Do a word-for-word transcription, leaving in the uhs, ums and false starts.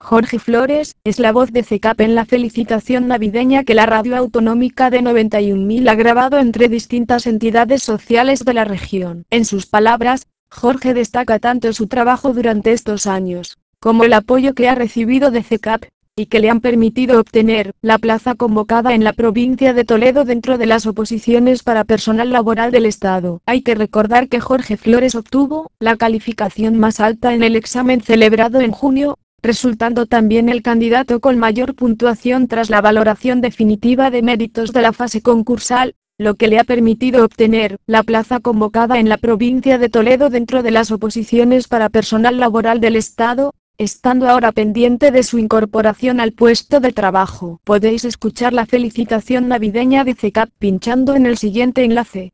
Jorge Flores, es la voz de C E C A P en la felicitación navideña que la Radio Autonómica de noventa y un mil ha grabado entre distintas entidades sociales de la región. En sus palabras, Jorge destaca tanto su trabajo durante estos años, como el apoyo que ha recibido de C E C A P, y que le han permitido obtener la plaza convocada en la provincia de Toledo dentro de las oposiciones para personal laboral del Estado. Hay que recordar que Jorge Flores obtuvo la calificación más alta en el examen celebrado en junio, resultando también el candidato con mayor puntuación tras la valoración definitiva de méritos de la fase concursal, lo que le ha permitido obtener la plaza convocada en la provincia de Toledo dentro de las oposiciones para personal laboral del Estado, estando ahora pendiente de su incorporación al puesto de trabajo. Podéis escuchar la felicitación navideña de C E C A P pinchando en el siguiente enlace.